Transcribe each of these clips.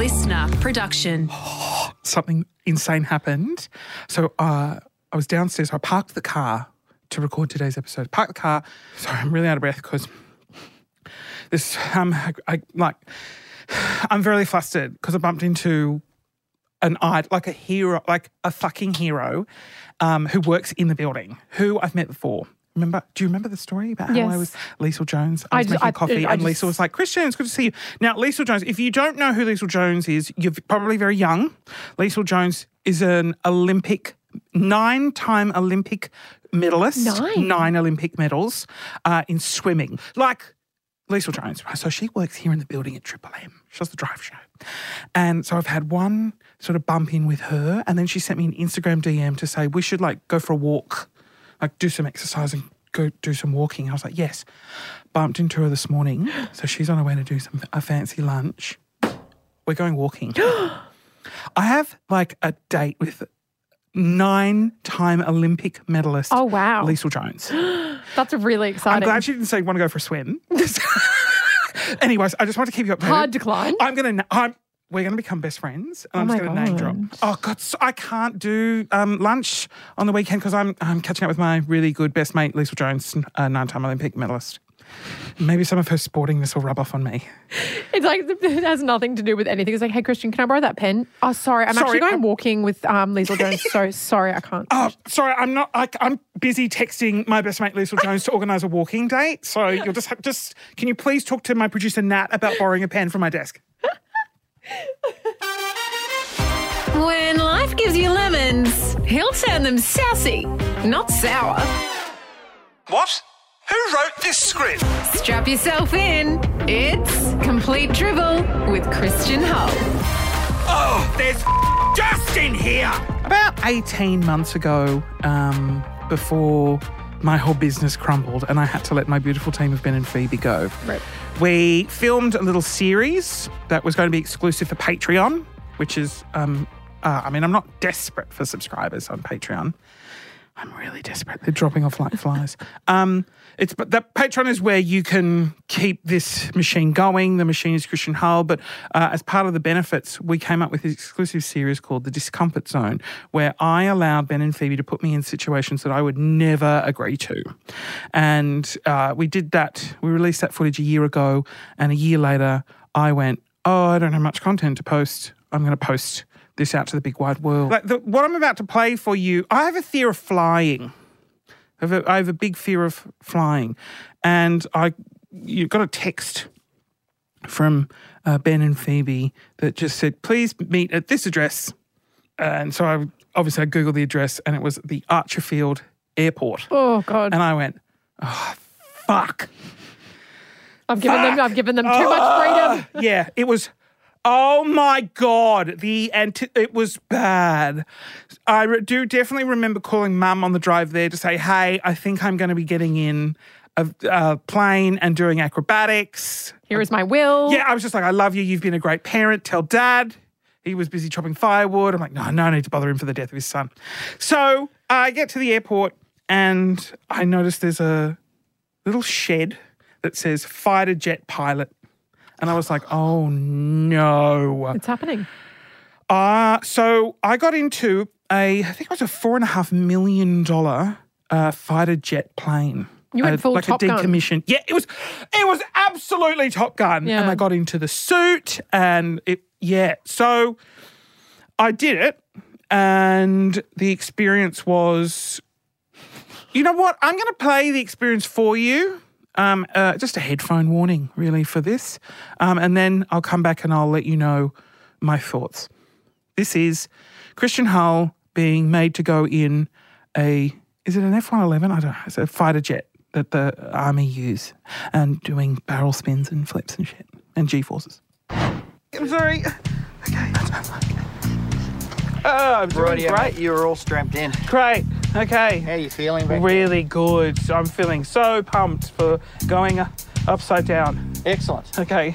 listener production. Something insane happened. So I was downstairs. I parked the car to record today's episode. Parked the car. Sorry, I'm really out of breath because this. I'm very flustered because I bumped into a hero, like a fucking hero, who works in the building, who I've met before. Do you remember the story about how I was Liesl Jones? I was making coffee and Liesl was like, Christian, it's good to see you. Now, Liesl Jones, if you don't know who Liesl Jones is, you're probably very young. Liesl Jones is an 9-time Olympic medalist. 9 Olympic medals in swimming. Like Liesl Jones. So she works here in the building at Triple M. She does the drive show. And so I've had one sort of bump in with her, and then she sent me an Instagram DM to say we should go for a walk. Do some exercise and go do some walking. I was like, yes. Bumped into her this morning. So she's on her way to do a fancy lunch. We're going walking. I have a date with 9-time Olympic medalist. Oh, wow. Liesl Jones. That's really exciting. I'm glad she didn't say want to go for a swim. Anyways, I just want to keep you updated. Hard decline. We're going to become best friends, and Oh I'm just going to name drop. Oh, God, so I can't do lunch on the weekend because I'm catching up with my really good best mate, Liesl Jones, 9-time Olympic medalist. Maybe some of her sportingness will rub off on me. It's it has nothing to do with anything. It's like, hey, Christian, can I borrow that pen? Oh, sorry. I'm actually going walking with Liesl Jones. So sorry, I can't. Oh, sorry, I'm not. I'm busy texting my best mate, Liesl Jones, to organise a walking date. So you'll just can you please talk to my producer, Nat, about borrowing a pen from my desk? When life gives you lemons, he'll turn them sassy, not sour. What? Who wrote this script? Strap yourself in. It's Complete Dribble with Christian Hull. Oh, there's dust in here! About 18 months ago, before my whole business crumbled and I had to let my beautiful team of Ben and Phoebe go. Right. We filmed a little series that was going to be exclusive for Patreon, which is, I'm not desperate for subscribers on Patreon. I'm really desperate. They're dropping off like flies. But that Patreon is where you can keep this machine going. The machine is Christian Hull, but as part of the benefits, we came up with this exclusive series called The Discomfort Zone, where I allowed Ben and Phoebe to put me in situations that I would never agree to. And we did that. We released that footage a year ago, and a year later, I went, I don't have much content to post. I'm going to post this out to the big wide world. What I'm about to play for you, I have a fear of flying. I have a big fear of flying. And you got a text from Ben and Phoebe that just said, please meet at this address. And so I Googled the address and it was the Archerfield Airport. Oh, God. And I went, oh, fuck. I've given them too much freedom. Yeah, it was... Oh, my God. It was bad. I do definitely remember calling Mum on the drive there to say, hey, I think I'm going to be getting in a plane and doing acrobatics. Here is my will. Yeah, I was just like, I love you. You've been a great parent. Tell Dad. He was busy chopping firewood. I'm like, no, I need to bother him for the death of his son. So I get to the airport and I notice there's a little shed that says fighter jet pilot. And I was like, oh, no. It's happening. So I got into I think it was a $4.5 million fighter jet plane. You went full Top Gun. Like a decommissioned. Yeah, it was absolutely Top Gun. Yeah. And I got into the suit and So I did it and the experience was, you know what? I'm going to play the experience for you. Just a headphone warning, really, for this. And then I'll come back and I'll let you know my thoughts. This is Christian Hull being made to go in is it an F-111? I don't know. It's a fighter jet that the army use and doing barrel spins and flips and shit and G-forces. I'm sorry. Okay. I'm doing great. You're all strapped in. Great. Okay. How are you feeling back Really good. I'm feeling so pumped for going upside down. Excellent. Okay.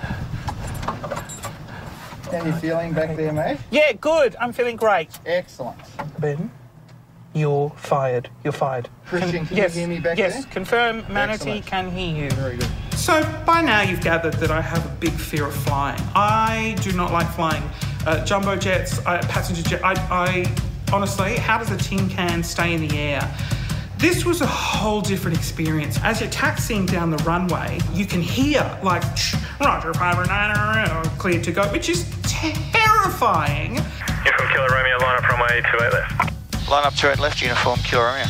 How are you feeling back there, mate? Yeah, good. I'm feeling great. Excellent. Ben, you're fired. You're fired. Christian, can you hear me back there? Yes, confirm Manatee Excellent. can hear you. Very good. So by now you've gathered that I have a big fear of flying. I do not like flying jumbo jets, passenger jet. I honestly, how does a tin can stay in the air? This was a whole different experience. As you're taxiing down the runway, you can hear like, Roger 509, clear to go, which is terrifying. Uniform Kilo Romeo, line up runway 28 left. Line up 28 left, Uniform Kilo Romeo.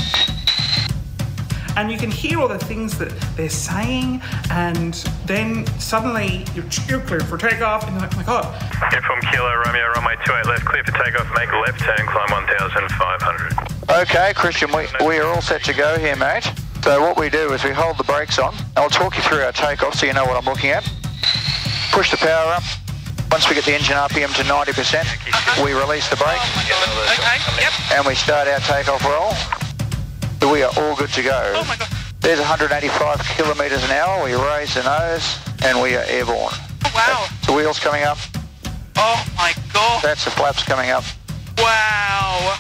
And you can hear all the things that they're saying, and then suddenly you're cleared for takeoff, and you're like, oh my God. Uniform Kilo Romeo, runway 28 left, clear for takeoff, make a left turn, climb 1,500. Okay, Christian, we are all set to go here, mate. So what we do is we hold the brakes on. I'll talk you through our takeoff so you know what I'm looking at. Push the power up. Once we get the engine RPM to 90%, we release the brake. Okay, yep. And we start our takeoff roll. So we are all good to go. Oh my God. There's 185 kilometres an hour. We raise the nose and we are airborne. Oh, wow. The wheels coming up. Oh my God. That's the flaps coming up. Wow.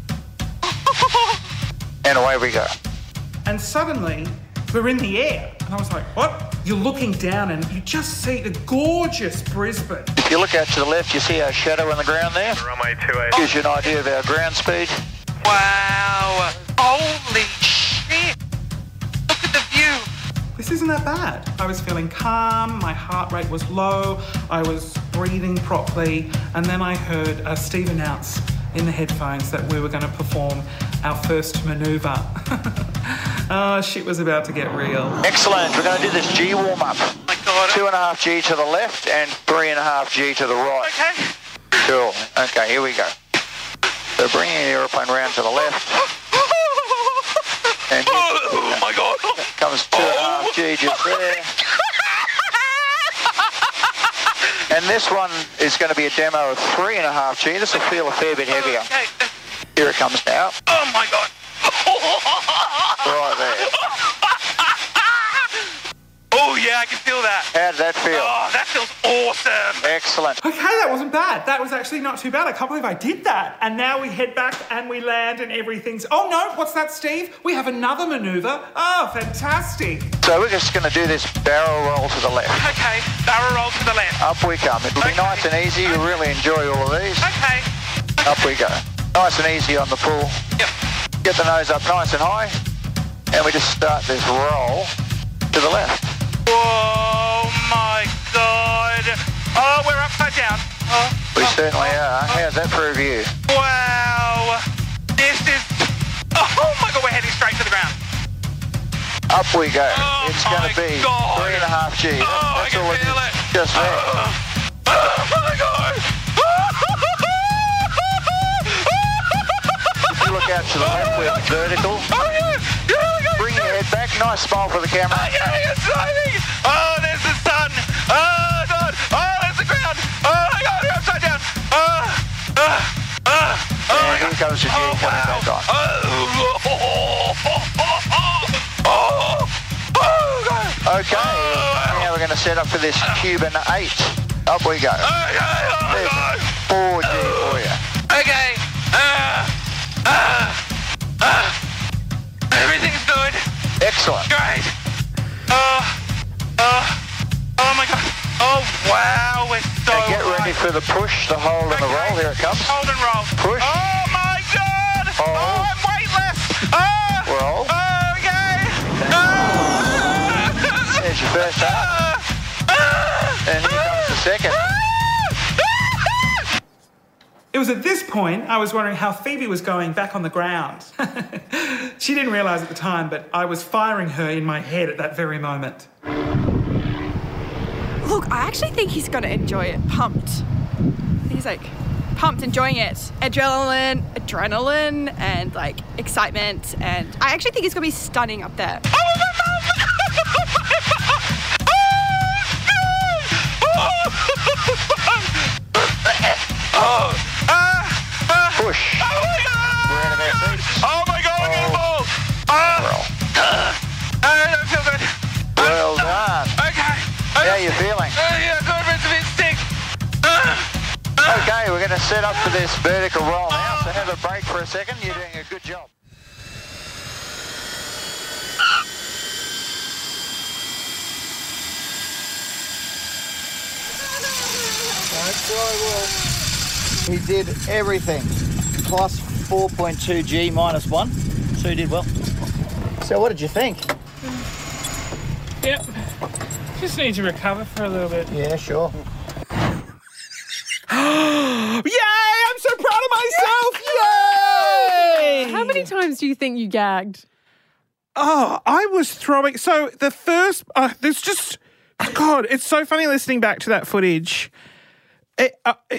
And away we go. And suddenly we're in the air. And I was like, what? You're looking down and you just see the gorgeous Brisbane. If you look out to the left, you see our shadow on the ground there. Runway 28. Gives you an idea of our ground speed. Wow. Holy shit. Look at the view. This isn't that bad. I was feeling calm, my heart rate was low, I was breathing properly, and then I heard Steve announce in the headphones that we were going to perform our first manoeuvre. Oh, shit was about to get real. Excellent. We're going to do this G warm-up. Oh my God. 2.5 G to the left and 3.5 G to the right. Okay. Cool. Okay, here we go. So bringing the aeroplane round to the left. And Oh my God. comes 2.5 G just there. And this one is going to be a demo of 3.5 G. This will feel a fair bit heavier. Okay. Here it comes now. Oh my God. Right there. Oh yeah, I can feel that. How did that feel? Oh, that feels awesome. Excellent. Okay, that wasn't bad. That was actually not too bad. I can't believe I did that. And now we head back and we land and everything's... Oh no, what's that, Steve? We have another manoeuvre. Oh, fantastic. So we're just going to do this barrel roll to the left. Okay, barrel roll to the left. Up we come. It'll be Okay. nice and easy. You'll really enjoy all of these. Okay. Up we go. Nice and easy on the pull. Yep. Get the nose up nice and high. And we just start this roll to the left. Oh my God. Oh, we're upside down. Oh, We certainly are. How's that for a view? wow. This is... Oh my God, we're heading straight to the ground. Up we go. Oh It's going my to be God. 3.5 G. Oh, I That's can all feel it. Just there. Oh my God. If you look out to the left, we're vertical. Oh yeah. Yeah, Bring your head back. Nice smile for the camera. I'm getting exciting. Oh, there's the sun. Oh God. Oh, there's the ground. Oh my God, we're upside down. Oh And my here God. comes the G Oh, coming wow. back on. Oh God. Okay. Now we're going to set up for this Cuban 8. Up we go. Okay. Oh There's God. 4G for you. Okay. Everything's good. Excellent. Great. Oh my God. Oh wow, we're so Now get ready high. for the push, the hold, and the roll. Here it comes. Hold and roll. Push. Oh my God. Hold. Oh, I'm weightless. Oh. Roll. Okay. There's your first half. And here comes the second. It was at this point I was wondering how Phoebe was going back on the ground. She didn't realise at the time, but I was firing her in my head at that very moment. Look, I actually think he's going to enjoy it. Pumped. He's like pumped, enjoying it. Adrenaline, and like excitement. And I actually think he's going to be stunning up there. Push. Oh my God. We're in about seats. Oh my God, we're gonna fall. Roll. I don't feel good. Well done. Okay. How you feeling? Yeah, good, but it's a bit sick. Okay, we're going to set up for this vertical roll now, so have a break for a second. You're doing a good job. He did everything. Plus 4.2 G minus 1. So he did well. So what did you think? Yep. Just need to recover for a little bit. Yeah, sure. Yay! I'm so proud of myself! Yay! How many times do you think you gagged? Oh, I was throwing. So the first, there's just, God, it's so funny listening back to that footage. It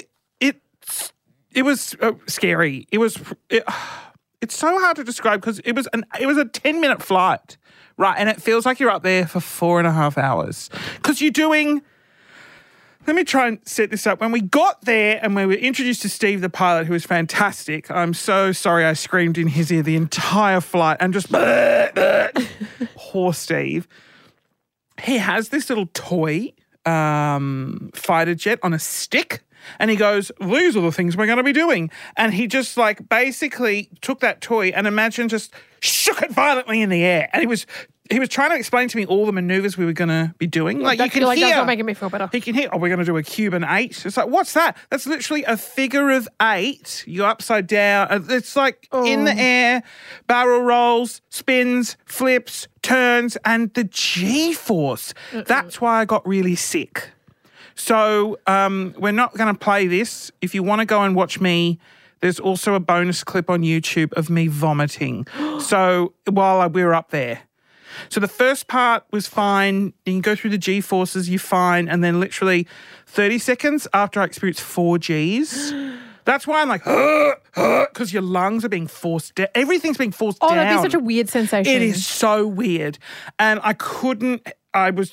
was scary. It's so hard to describe because it was a 10-minute flight, right? And it feels like you're up there for 4.5 hours because you're doing. Let me try and set this up. When we got there and we were introduced to Steve, the pilot, who was fantastic. I'm so sorry I screamed in his ear the entire flight and just poor Steve. He has this little toy fighter jet on a stick and he goes, these are the things we're going to be doing. And he just like basically took that toy and imagine just shook it violently in the air. And he was trying to explain to me all the maneuvers we were going to be doing. Like, you can hear. That's not making me feel better. He can hear, we're going to do a Cuban 8. It's like, what's that? That's literally a figure of 8. You're upside down. It's like in the air, barrel rolls, spins, flips, turns, and the G-force. That's why I got really sick. So we're not going to play this. If you want to go and watch me, there's also a bonus clip on YouTube of me vomiting. So while we were up there. So the first part was fine. You can go through the G-forces, you're fine. And then literally 30 seconds after I experienced 4 Gs, that's why I'm like, because your lungs are being forced down. Everything's being forced down. Oh, that'd be such a weird sensation. It is so weird. And I was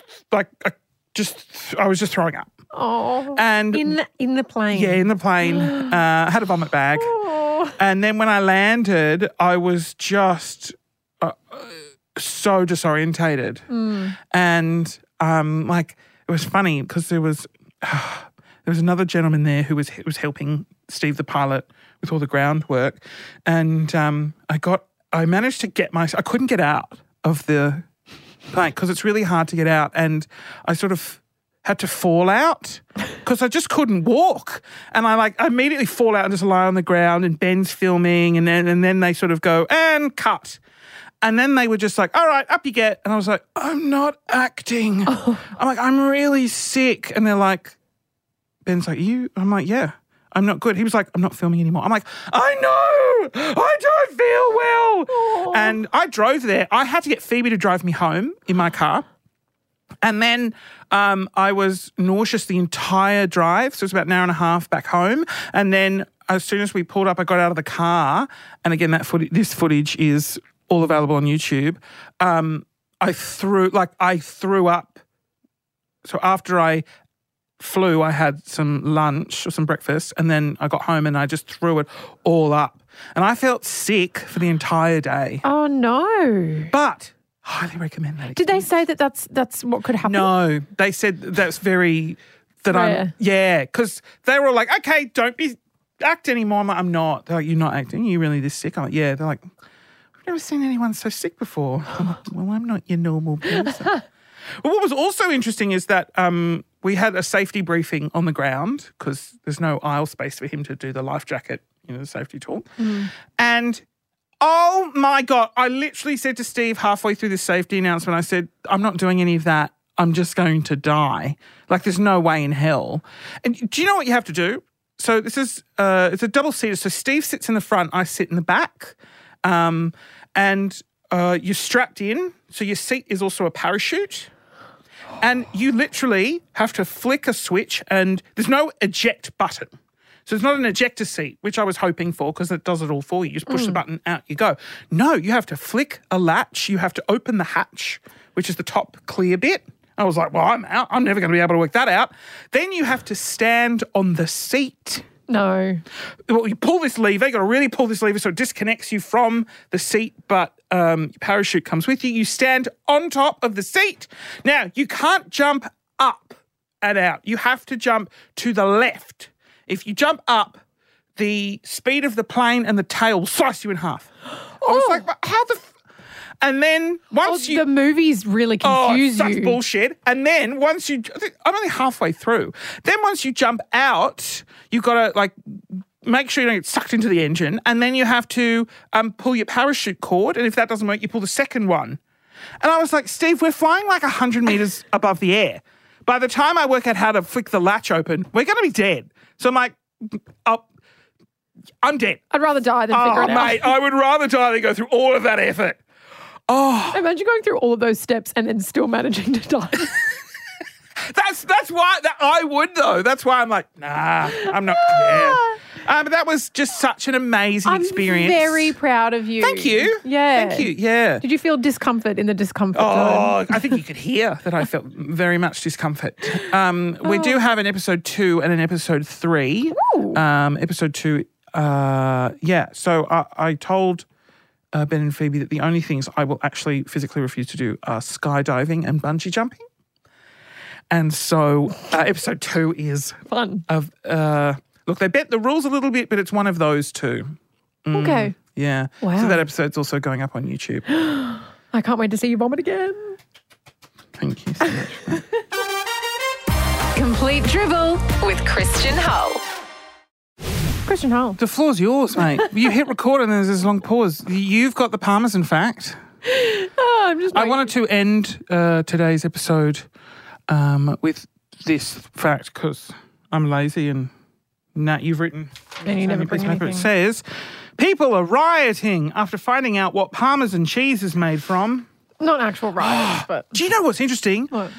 just throwing up. Oh, and in the plane. Yeah, in the plane. I had a vomit bag. Oh. And then when I landed, I was just so disorientated. And it was funny because there was another gentleman there who was helping Steve the pilot with all the groundwork. And I managed to I couldn't get out of the plane because it's really hard to get out. And I sort of had to fall out because I just couldn't walk. And I immediately fall out and just lie on the ground and Ben's filming and then they sort of go, and cut. And then they were just like, all right, up you get. And I was like, I'm not acting. I'm like, I'm really sick. And they're like, Ben's like, you? I'm like, yeah, I'm not good. He was like, I'm not filming anymore. I'm like, I know, I don't feel well. Oh. And I drove there. I had to get Phoebe to drive me home in my car. And then I was nauseous the entire drive. So it was about an hour and a half back home. And then as soon as we pulled up, I got out of the car. And again, this footage is all available on YouTube. I threw up. So after I flew, I had some lunch or some breakfast, and then I got home and I just threw it all up. And I felt sick for the entire day. Oh, no. But highly recommend that. Did they say that that's what could happen? No, they said that's very rare. because they were all like, okay, don't be act anymore. I'm like, I'm not. They're like, you're not acting. Are you really this sick? I'm like, yeah. They're like, I've never seen anyone so sick before. I'm like, well, I'm not your normal person. Well, what was also interesting is that we had a safety briefing on the ground because there's no aisle space for him to do the life jacket, the safety talk. And oh my God, I literally said to Steve halfway through the safety announcement, I said, I'm not doing any of that. I'm just going to die. Like there's no way in hell. And do you know what you have to do? So this is, it's a double-seater. So Steve sits in the front, I sit in the back. And you're strapped in. So your seat is also a parachute. And you literally have to flick a switch and there's no eject button. So it's not an ejector seat, which I was hoping for because it does it all for you. You just push the button, out you go. No, you have to flick a latch. You have to open the hatch, which is the top clear bit. I was like, well, I'm out. I'm never going to be able to work that out. Then you have to stand on the seat. No. Well, you pull this lever. You got to really pull this lever so it disconnects you from the seat, but your parachute comes with you. You stand on top of the seat. Now, you can't jump up and out. You have to jump to the left. If you jump up, the speed of the plane and the tail will slice you in half. I was like, but how the... And then once the movies really confuse such you. bullshit. And then once you, I'm only halfway through. Then once you jump out, you've got to make sure you don't get sucked into the engine. And then you have to pull your parachute cord. And if that doesn't work, you pull the second one. And I was like, Steve, we're flying like 100 meters above the air. By the time I work out how to flick the latch open, we're going to be dead. So I'm like, I'm dead. I'd rather die than figure it out. Mate, I would rather die than go through all of that effort. Imagine going through all of those steps and then still managing to die. That's why I would though. That's why I'm like, nah, I'm not there. But that was just such an amazing experience. I'm very proud of you. Thank you. Yeah. Thank you. Yeah. Did you feel discomfort in the discomfort zone? Oh, I think you could hear that I felt very much discomfort. We do have an episode 2 and an episode 3. Ooh. Episode 2, So I told Ben and Phoebe that the only things I will actually physically refuse to do are skydiving and bungee jumping. And so episode 2 is Fun. Look, they bent the rules a little bit, but it's one of those two. Okay. Yeah. Wow. So that episode's also going up on YouTube. I can't wait to see you vomit again. Thank you so much. Complete Dribble with Christian Hull. Christian Hull. The floor's yours, mate. You hit record and there's this long pause. You've got the Parmesan fact. I'm just I wanted to end today's episode with this fact because I'm lazy and Nat, you've written. And you never bring anything. It says, people are rioting after finding out what Parmesan cheese is made from. Not actual riots, but... Do you know what's interesting? What?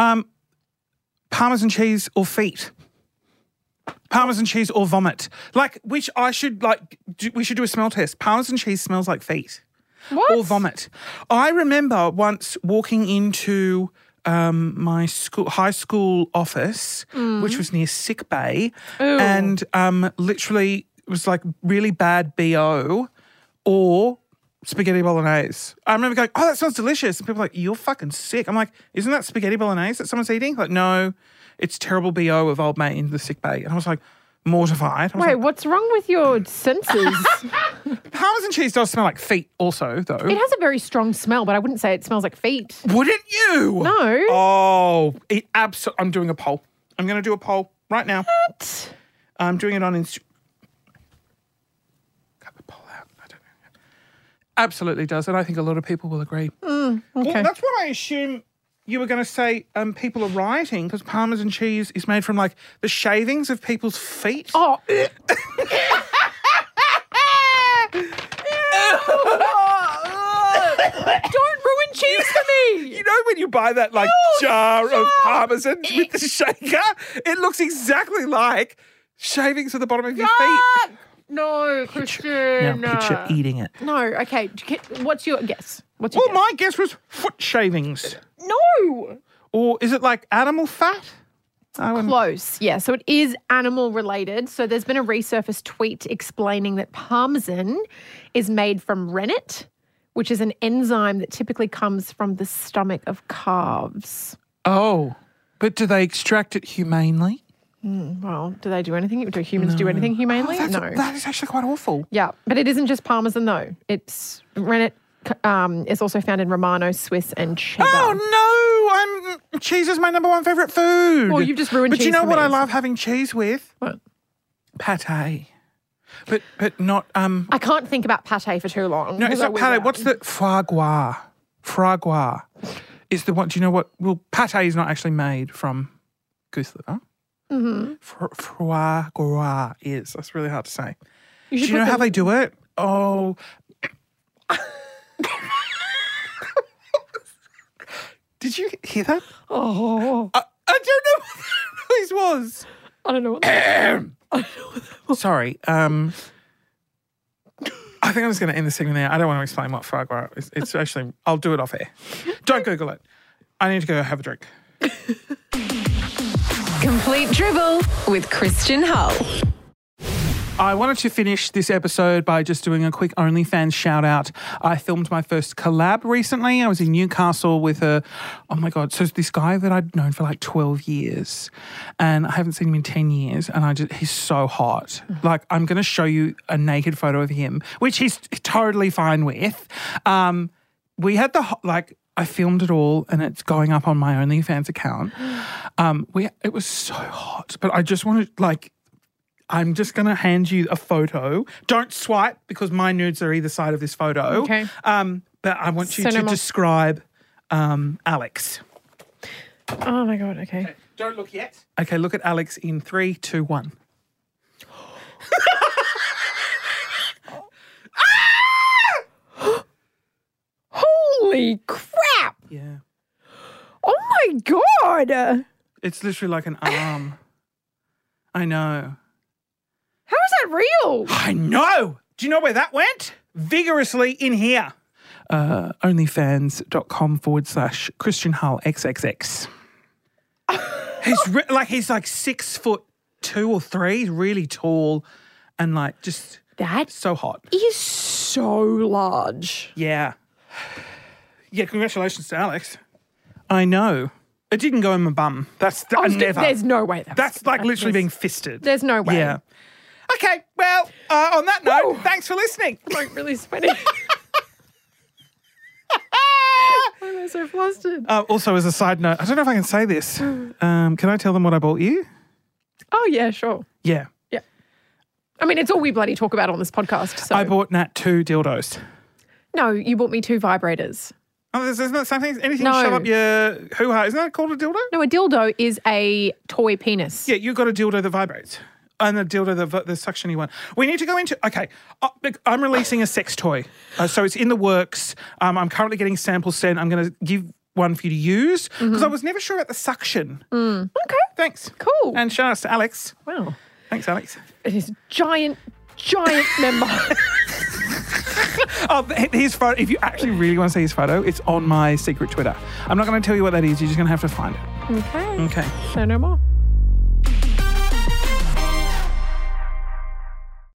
Parmesan cheese or feet. Parmesan cheese or vomit. We should do a smell test. Parmesan cheese smells like feet. What? Or vomit. I remember once walking into my high school office, which was near sick bay, and literally it was like really bad BO or spaghetti bolognese. I remember going, oh, that smells delicious. And people were like, you're fucking sick. I'm like, isn't that spaghetti bolognese that someone's eating? Like, no, it's terrible BO of old mate in the sick bay. And I was like, mortified. Wait, what's wrong with your senses? Parmesan cheese does smell like feet also, though. It has a very strong smell, but I wouldn't say it smells like feet. Wouldn't you? No. Oh, I'm doing a poll. I'm going to do a poll right now. What? I'm doing it on Instagram. Cut the poll out. I don't know. Absolutely does, and I think a lot of people will agree. Okay. Well, that's what I assume you were going to say. People are rioting because Parmesan cheese is made from like the shavings of people's feet. Oh. Don't ruin cheese for me. You know when you buy that jar of Parmesan with the shaker? It looks exactly like shavings at the bottom of your feet. No, Christian. Now picture eating it. No, okay. What's your guess? What's your Well, my guess was foot shavings. No. Or is it like animal fat? Close, yeah. So it is animal related. So there's been a resurfaced tweet explaining that Parmesan is made from rennet, which is an enzyme that typically comes from the stomach of calves. Oh, but do they extract it humanely? Well, do they do anything? Do humans do anything humanely? Oh, no. That is actually quite awful. Yeah, but it isn't just Parmesan though. It's rennet is also found in Romano, Swiss and cheddar. Oh, no. Cheese is my number one favourite food. Well, you've just ruined cheese. But you know for what me. I love having cheese with? What? Pate. But not... I can't think about pate for too long. No, it's not Because I pate. whiz What's out. the foie gras? Foie gras is the one... Do you know what... Well, pate is not actually made from goose liver. Mm-hmm. Foie gras is. That's really hard to say. Do you know how they do it? Oh... Did you hear that? Oh. I don't know what that noise was. I don't know what that was. Sorry. I think I'm just going to end the segment there. I don't want to explain what foie gras is. It's actually, I'll do it off air. Don't Google it. I need to go have a drink. Complete Dribble with Christian Hull. I wanted to finish this episode by just doing a quick OnlyFans shout out. I filmed my first collab recently. I was in Newcastle with so this guy that I'd known for like 12 years and I haven't seen him in 10 years and he's so hot. Like I'm going to show you a naked photo of him, which he's totally fine with. we had I filmed it all and it's going up on my OnlyFans account. It was so hot, but I just wanted I'm just going to hand you a photo. Don't swipe because my nudes are either side of this photo. Okay. But I want you to describe Alex. Oh my God, okay. Don't look yet. Okay, look at Alex in 3, 2, 1. Holy crap! Yeah. Oh my God! It's literally like an arm. I know. How is that real? I know. Do you know where that went? Vigorously in here. Onlyfans.com/Christian Hull XXX. He's like 6'2" or 3. He's really tall and just That so hot. is so large. Yeah. Yeah, congratulations to Alex. I know. It didn't go in my bum. Never. There's no way. That's literally being fisted. There's no way. Yeah. Okay, well, on that note, thanks for listening. I'm really sweaty. I'm so flustered. Also, as a side note, I don't know if I can say this. Can I tell them what I bought you? Oh, yeah, sure. Yeah. Yeah. I mean, it's all we bloody talk about on this podcast. So. I bought Nat 2 dildos. No, you bought me 2 vibrators. Oh, there's not something, anything No. shove up your hoo-ha. Isn't that called a dildo? No, a dildo is a toy penis. Yeah, you've got a dildo that vibrates. And a dildo, the suctiony one. We need to go into, okay, I'm releasing a sex toy. So it's in the works. I'm currently getting samples sent. I'm going to give one for you to use because I was never sure about the suction. Okay. Thanks. Cool. And shout out to Alex. Wow. Thanks, Alex. It is giant member. Oh, his photo, if you actually really want to see his photo, it's on my secret Twitter. I'm not going to tell you what that is. You're just going to have to find it. Okay. Okay. Say no more.